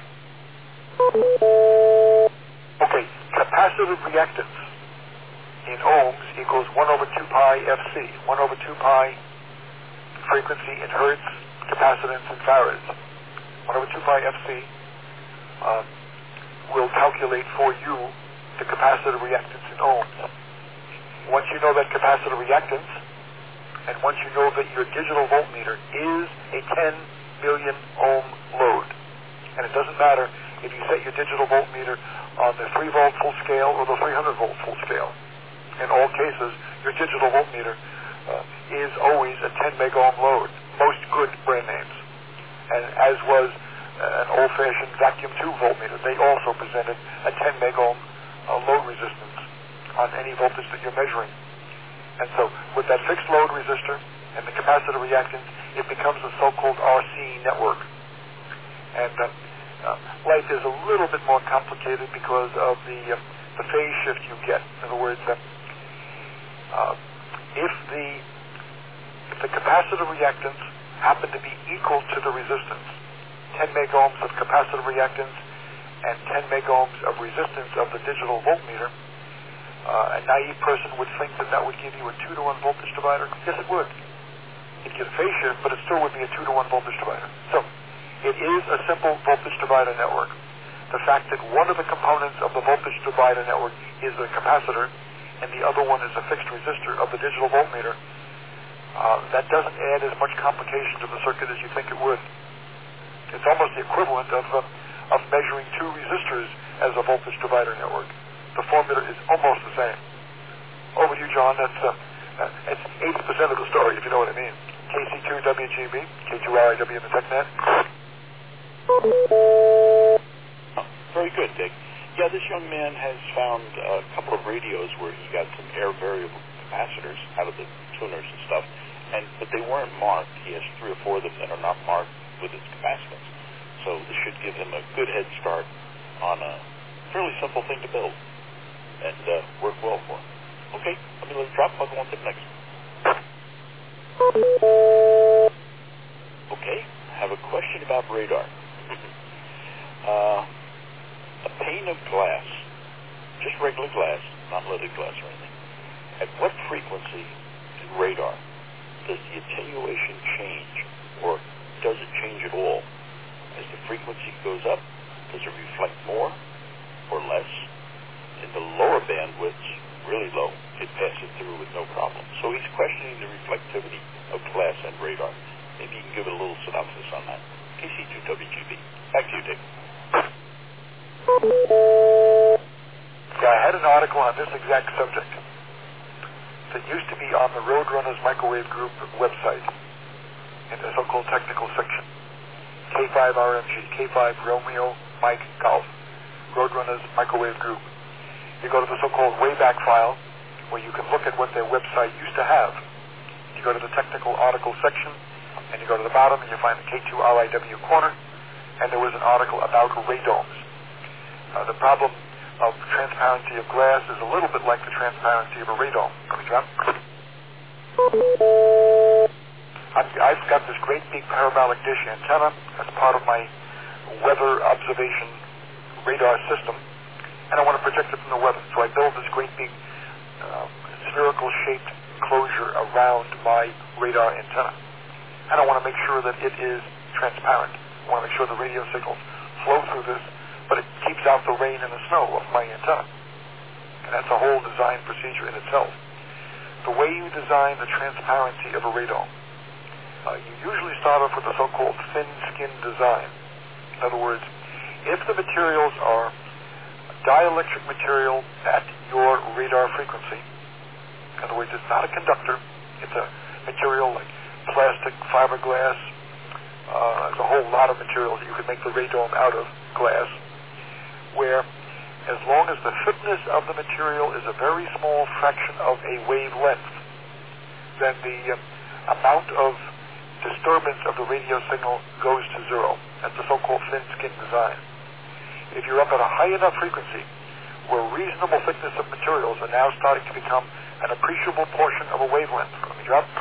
Okay, capacitive reactance in ohms equals one over two pi F C, one over two pi frequency in hertz, capacitance in farads. one over two pi F C um, will calculate for you the capacitive reactance in ohms. Once you know that capacitive reactance, and once you know that your digital voltmeter is a ten million ohm load, and it doesn't matter if you set your digital voltmeter on the three volt full scale or the three hundred volt full scale. In all cases, your digital voltmeter uh, is always a ten mega ohm load, most good brand names. And as was uh, an old-fashioned vacuum tube voltmeter, they also presented a ten mega ohm uh, load resistance on any voltage that you're measuring. And so with that fixed load resistor and the capacitor reactance, it becomes a so-called R C network. And uh, uh, life is a little bit more complicated because of the, uh, the phase shift you get. In other words, uh, uh, if the if the capacitor reactance happen to be equal to the resistance, ten mega ohms of capacitor reactance and ten mega ohms of resistance of the digital voltmeter, Uh, a naive person would think that that would give you a two to one voltage divider. Yes, it would. It'd give phase shift, but it still would be a two to one voltage divider. So, it is a simple voltage divider network. The fact that one of the components of the voltage divider network is a capacitor, and the other one is a fixed resistor of the digital voltmeter, uh, that doesn't add as much complication to the circuit as you think it would. It's almost the equivalent of, uh, of measuring two resistors as a voltage divider network. The formula is almost the same. Over to you, John. That's uh, uh, it's eighty percent of the story, if you know what I mean. K C two W G B, K two L I W in the TechNet. Oh, very good, Dick. Yeah, this young man has found a couple of radios where he got some air variable capacitors out of the tuners and stuff, and but they weren't marked. He has three or four of them that are not marked with its capacitance. So this should give him a good head start on a fairly simple thing to build and uh, work well for him. Okay, let me let it drop. I'll go on to the next one. Okay, I have a question about radar. uh, a pane of glass, just regular glass, not leaded glass or anything. At what frequency in radar does the attenuation change, or does it change at all? As the frequency goes up, does it reflect more or less? In the lower bandwidths, really low, it passes through with no problem. So he's questioning the reflectivity of glass and radar. Maybe you can give it a little synopsis on that. K C two W G B. Back to you, Dick. Yeah, I had an article on this exact subject that used to be on the Roadrunners Microwave Group website in the so-called technical section. K five R M G, K five Romeo Mike Golf, Roadrunners Microwave Group. You go to the so-called Wayback File, where you can look at what their website used to have. You go to the technical article section, and you go to the bottom, and you find the K two R I W corner, and there was an article about radomes. Uh, the problem of transparency of glass is a little bit like the transparency of a radome. Let me drop. I've, I've got this great big parabolic dish antenna as part of my weather observation radar system, and I want to project it from the weather. So I build this great big uh, spherical shaped closure around my radar antenna. And I want to make sure that it is transparent. I want to make sure the radio signals flow through this, but it keeps out the rain and the snow of my antenna. And that's a whole design procedure in itself. The way you design the transparency of a radome, uh, you usually start off with the so-called thin skin design. In other words, if the materials are dielectric material at your radar frequency, in other words, it's not a conductor, it's a material like plastic, fiberglass, uh, there's a whole lot of materials that you could make the radome out of glass, where as long as the thickness of the material is a very small fraction of a wavelength, then the uh, amount of disturbance of the radio signal goes to zero. That's the so-called thin skin design. If you're up at a high enough frequency where reasonable thickness of materials are now starting to become an appreciable portion of a wavelength, let me drop.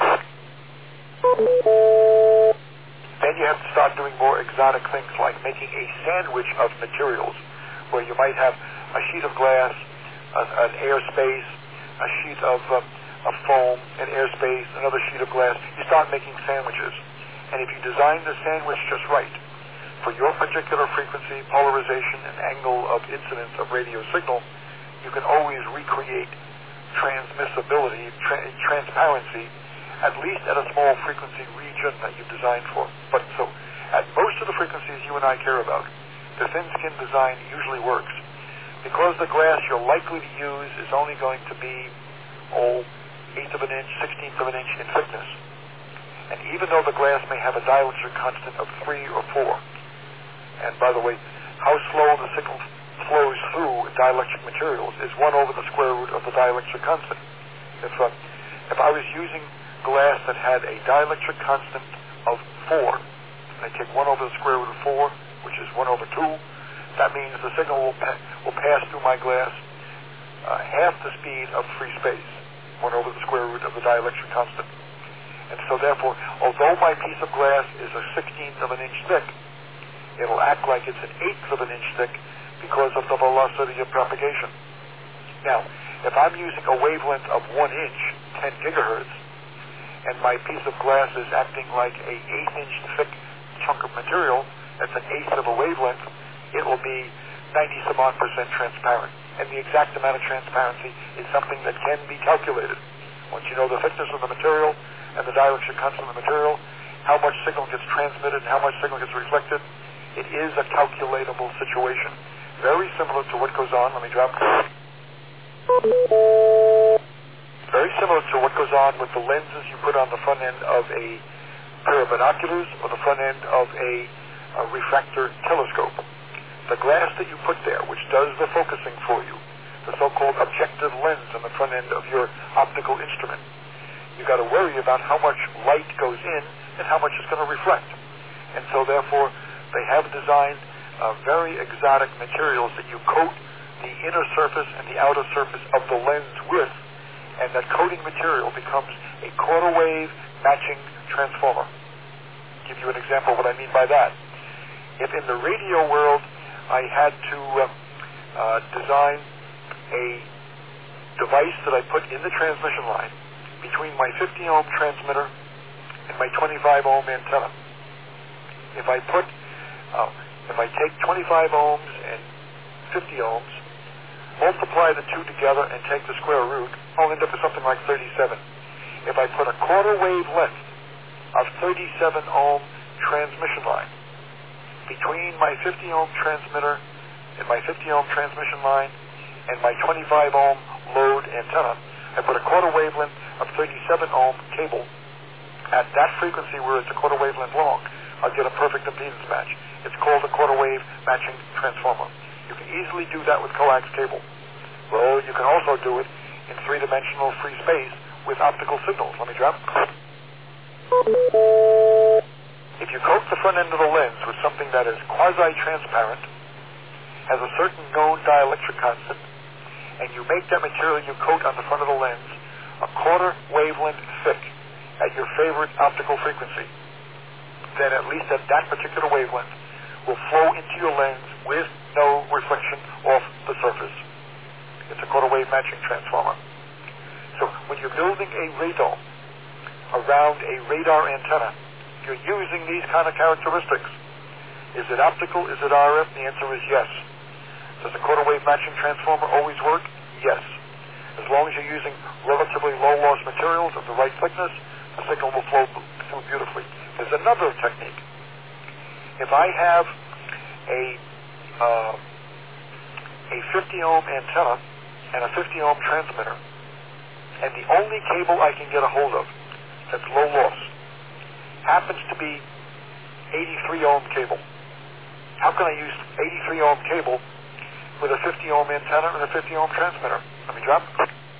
Then you have to start doing more exotic things like making a sandwich of materials where you might have a sheet of glass, a, an airspace, a sheet of, uh, of foam, an airspace, another sheet of glass. You start making sandwiches. And if you design the sandwich just right, for your particular frequency, polarization, and angle of incidence of radio signal, you can always recreate transmissibility, tra- transparency, at least at a small frequency region that you've designed for. But so, at most of the frequencies you and I care about, the thin skin design usually works. Because the glass you're likely to use is only going to be, oh, eighth of an inch, sixteenth of an inch in thickness. And even though the glass may have a dielectric constant of three or four, and by the way, how slow the signal flows through dielectric materials is one over the square root of the dielectric constant. If, uh, if I was using glass that had a dielectric constant of four, and I take one over the square root of four, which is one over two, that means the signal will, pa- will pass through my glass uh, half the speed of free space, one over the square root of the dielectric constant. And so therefore, although my piece of glass is a sixteenth of an inch thick, it'll act like it's an eighth of an inch thick because of the velocity of propagation. Now, if I'm using a wavelength of one inch, ten gigahertz, and my piece of glass is acting like a eighth inch thick chunk of material, that's an eighth of a wavelength, it will be ninety some odd percent transparent. And the exact amount of transparency is something that can be calculated. Once you know the thickness of the material and the dielectric constant of the material, how much signal gets transmitted and how much signal gets reflected, it is a calculatable situation. Very similar to what goes on, let me drop. Very similar to what goes on with the lenses you put on the front end of a pair of binoculars or the front end of a, a refractor telescope. The glass that you put there, which does the focusing for you, the so-called objective lens on the front end of your optical instrument, you've got to worry about how much light goes in and how much is going to reflect. And so therefore, they have designed uh, very exotic materials that you coat the inner surface and the outer surface of the lens with, and that coating material becomes a quarter wave matching transformer. I'll give you an example of what I mean by that. If in the radio world I had to uh, uh, design a device that I put in the transmission line between my fifty ohm transmitter and my twenty-five ohm antenna, if I put, uh, if I take twenty-five ohms and fifty ohms, multiply the two together and take the square root, I'll end up with something like thirty-seven. If I put a quarter wave length of thirty-seven ohm transmission line between my fifty ohm transmitter and my fifty ohm transmission line and my twenty-five ohm load antenna, I put a quarter wavelength of thirty-seven ohm cable at that frequency where it's a quarter wavelength long, I'll get a perfect impedance match. It's called a quarter wave matching transformer. You can easily do that with coax cable. Well, you can also do it in three-dimensional free space with optical signals. Let me drop. If you coat the front end of the lens with something that is quasi-transparent has a certain known dielectric constant, and you make that material you coat on the front of the lens a quarter wavelength thick at your favorite optical frequency, then at least at that particular wavelength will flow into your lens with no reflection off the surface. It's a quarter wave matching transformer. So when you're building a radome around a radar antenna, you're using these kind of characteristics. Is it optical? Is it R F? The answer is yes. Does a quarter wave matching transformer always work? Yes. As long as you're using relatively low loss materials of the right thickness, the signal will flow through beautifully. There's another technique. If I have a uh, a fifty ohm antenna and a fifty ohm transmitter, and the only cable I can get a hold of that's low loss happens to be eighty-three ohm cable. How can I use eighty-three ohm cable with a fifty ohm antenna and a fifty ohm transmitter? Let me drop.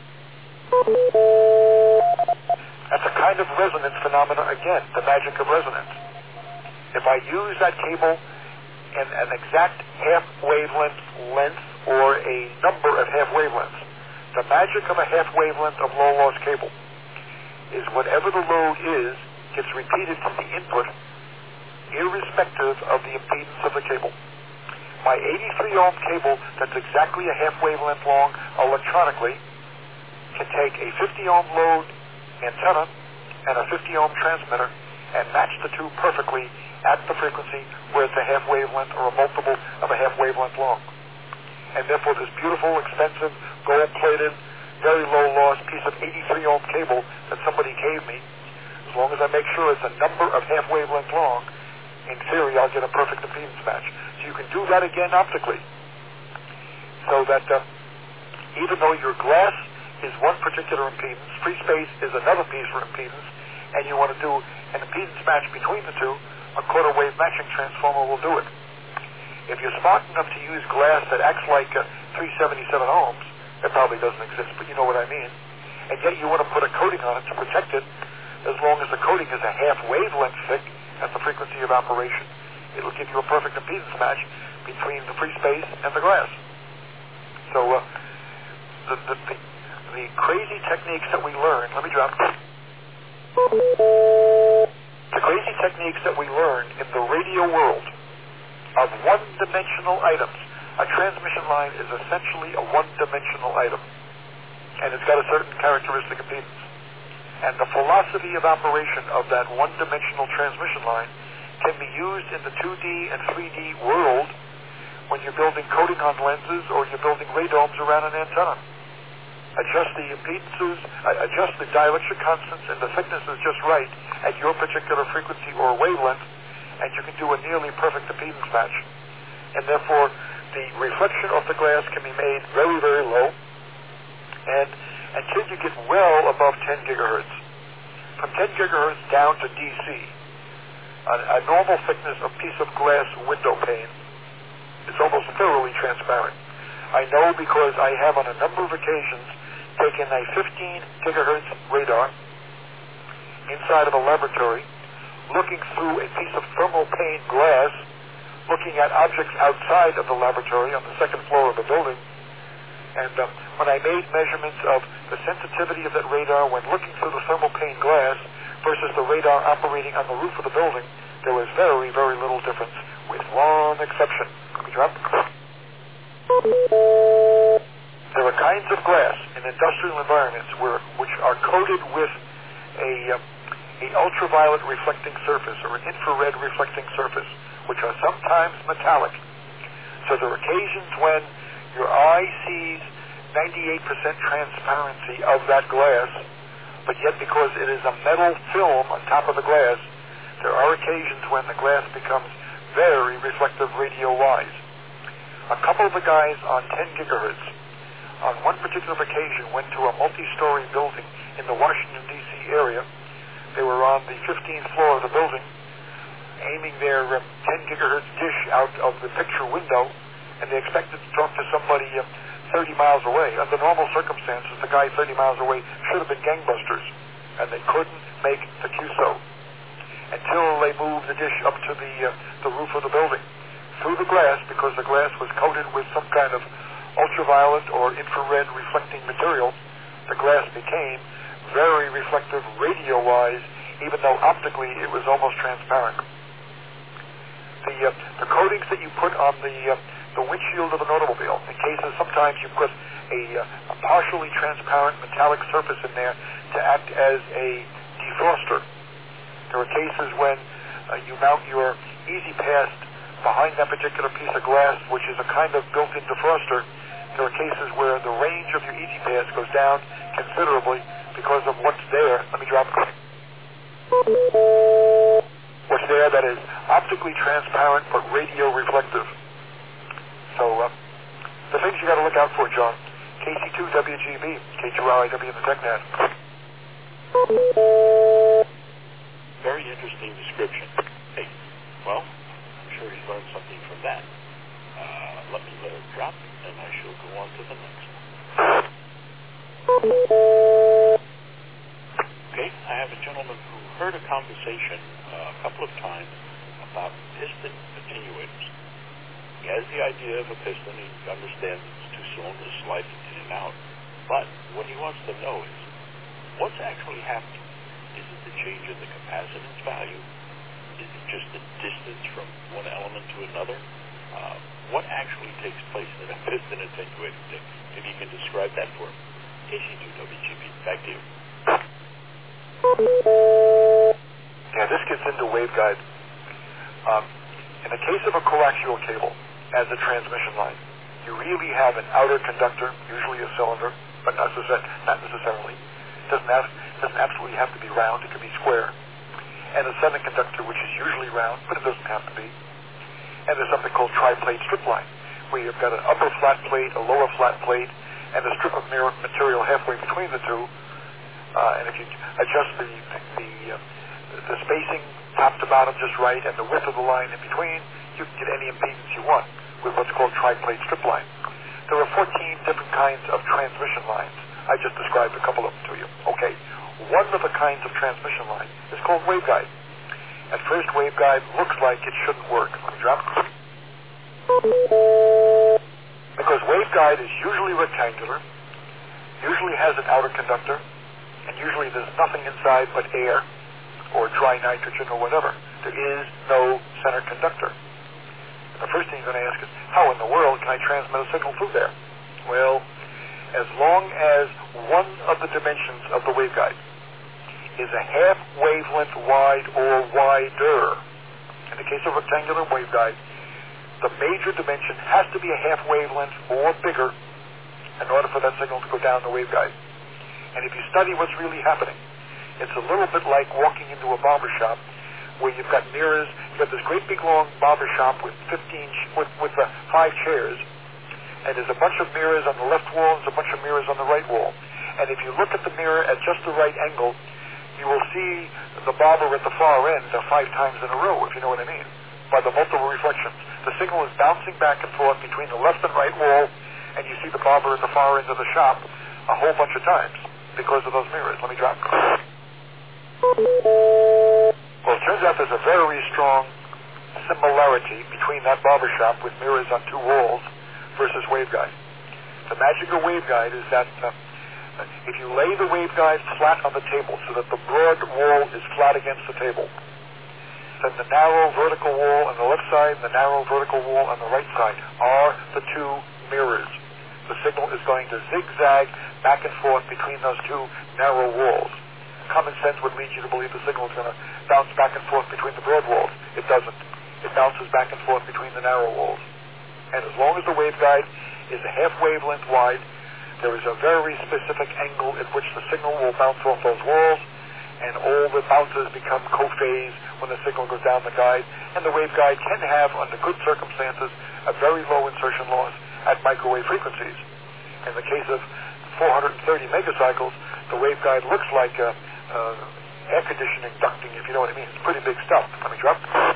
That's a kind of resonance phenomena again, the magic of resonance. If I use that cable in an exact half wavelength length or a number of half wavelengths, the magic of a half wavelength of low loss cable is whatever the load is gets repeated to the input irrespective of the impedance of the cable. My eighty-three ohm cable that's exactly a half wavelength long electronically can take a fifty ohm load antenna and a fifty ohm transmitter and match the two perfectly at the frequency where it's a half wavelength or a multiple of a half wavelength long. And therefore this beautiful, expensive, gold-plated, very low-loss piece of eighty-three ohm cable that somebody gave me, as long as I make sure it's a number of half wavelength long, in theory I'll get a perfect impedance match. So you can do that again optically. So that uh, even though your glass is one particular impedance, free space is another piece for impedance, and you want to do an impedance match between the two, a quarter wave matching transformer will do it. If you're smart enough to use glass that acts like uh, three seventy-seven ohms, it probably doesn't exist, but you know what I mean, and yet you want to put a coating on it to protect it, as long as the coating is a half wavelength thick at the frequency of operation, it'll give you a perfect impedance match between the free space and the glass. So uh, the, the, the, the crazy techniques that we learn, let me drop, the crazy techniques that we learn in the radio world of one-dimensional items. A transmission line is essentially a one-dimensional item, and it's got a certain characteristic impedance. And the philosophy of operation of that one-dimensional transmission line can be used in the two D and three D world when you're building coating on lenses or you're building radomes around an antenna. Adjust the impedances, uh, adjust the dielectric constants and the thicknesses just right at your particular frequency or wavelength, and you can do a nearly perfect impedance match. And therefore, the reflection of the glass can be made very, very low, and until you get well above ten gigahertz. From ten gigahertz down to D C, a, a normal thickness of piece of glass window pane is almost thoroughly transparent. I know because I have on a number of occasions taken a fifteen gigahertz radar inside of a laboratory, looking through a piece of thermal pane glass, looking at objects outside of the laboratory on the second floor of the building. And uh, when I made measurements of the sensitivity of that radar when looking through the thermal pane glass versus the radar operating on the roof of the building, there was very, very little difference, with one exception. Can we drop? There are kinds of glass in industrial environments where, which are coated with a, uh, a ultraviolet reflecting surface or an infrared reflecting surface, which are sometimes metallic. So there are occasions when your eye sees ninety-eight percent transparency of that glass, but yet because it is a metal film on top of the glass, there are occasions when the glass becomes very reflective radio-wise. A couple of the guys on ten gigahertz, on one particular occasion, went to a multi-story building in the Washington, D C area. They were on the fifteenth floor of the building, aiming their uh, ten gigahertz dish out of the picture window, and they expected to talk to somebody uh, thirty miles away. Under normal circumstances, the guy thirty miles away should have been gangbusters, and they couldn't make the Q S O until they moved the dish up to the uh, the roof of the building. through the glass, because the glass was coated with some kind of ultraviolet or infrared reflecting material, the glass became very reflective radio-wise, even though optically it was almost transparent. The, uh, the coatings that you put on the, uh, the windshield of an automobile, in cases sometimes you put a, uh, a partially transparent metallic surface in there to act as a defroster. There are cases when uh, you mount your Easy Pass behind that particular piece of glass, which is a kind of built-in defroster. There are cases where the range of your Easy Pass goes down considerably because of what's there. Let me drop it. What's there that is optically transparent but radio reflective. So uh, the things you got to look out for, John. K C two W G B, K two R I W in the TechNet. Very interesting description. Hey, well, I'm sure he's learned something from that. Uh, let me let it drop, and I shall go on to the next one. Okay, I have a gentleman who heard a conversation uh, a couple of times about piston attenuators. He has the idea of a piston. He understands it's two cylinders sliding in and out. But what he wants to know is, what's actually happening? Is it the change in the capacitance value? Is it just the distance from one element to another? Uh, what actually takes place in a piston attenuator thing? If you can describe that for him. K C two W G B, back to you. Yeah, this gets into waveguide. Um, in the case of a coaxial cable as a transmission line, you really have an outer conductor, usually a cylinder, but not, necess- not necessarily. It doesn't, have, doesn't absolutely have to be round. It can be square. And a semiconductor, which is usually round, but it doesn't have to be. And there's something called tri-plate strip line, where you've got an upper flat plate, a lower flat plate, and a strip of mirror material halfway between the two. Uh, and if you adjust the the, uh, the spacing top to bottom just right and the width of the line in between, you can get any impedance you want with what's called tri-plate strip line. There are fourteen different kinds of transmission lines. I just described a couple of them to you. Okay, one of the kinds of transmission line is called waveguide. At first, waveguide looks like it shouldn't work. Let me drop it. Because waveguide is usually rectangular, usually has an outer conductor, and usually there's nothing inside but air or dry nitrogen or whatever. There is no center conductor. And the first thing you're going to ask is, how in the world can I transmit a signal through there? Well, as long as one of the dimensions of the waveguide is a half wavelength wide or wider, in the case of rectangular waveguide, the major dimension has to be a half wavelength or bigger in order for that signal to go down the waveguide. And if you study what's really happening, it's a little bit like walking into a barber shop where you've got mirrors. You've got this great big long barber shop with fifteen, with, with uh, five chairs, and there's a bunch of mirrors on the left wall, and there's a bunch of mirrors on the right wall. And if you look at the mirror at just the right angle, you will see the barber at the far end uh, five times in a row, if you know what I mean, by the multiple reflections. The signal is bouncing back and forth between the left and right wall, and you see the barber at the far end of the shop a whole bunch of times because of those mirrors. Let me drop. Well, it turns out there's a very strong similarity between that barber shop with mirrors on two walls versus waveguide. The magic of waveguide is that uh, if you lay the waveguide flat on the table so that the broad wall is flat against the table, then the narrow vertical wall on the left side and the narrow vertical wall on the right side are the two mirrors. The signal is going to zigzag back and forth between those two narrow walls. Common sense would lead you to believe the signal is going to bounce back and forth between the broad walls. It doesn't. It bounces back and forth between the narrow walls. And as long as the waveguide is a half wavelength wide, there is a very specific angle at which the signal will bounce off those walls, and all the bounces become co-phase when the signal goes down the guide. And the waveguide can have, under good circumstances, a very low insertion loss at microwave frequencies. In the case of four hundred thirty megacycles, the waveguide looks like a Uh, air conditioning ducting, if you know what I mean. It's pretty big stuff. Let me drop.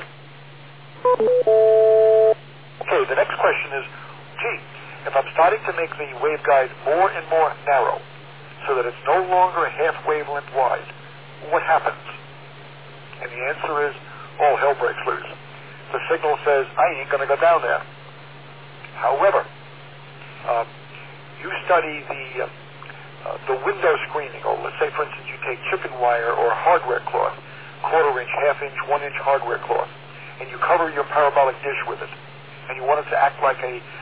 Okay, the next question is, gee, if I'm starting to make the waveguide more and more narrow so that it's no longer half wavelength wide, what happens? And the answer is, all hell breaks loose. the signal says, I ain't going to go down there. However, uh, you study the uh, uh, the window screening, or let's say, for instance, you take chicken wire or hardware cloth, quarter inch, half inch, one inch hardware cloth, and you cover your parabolic dish with it, and you want it to act like a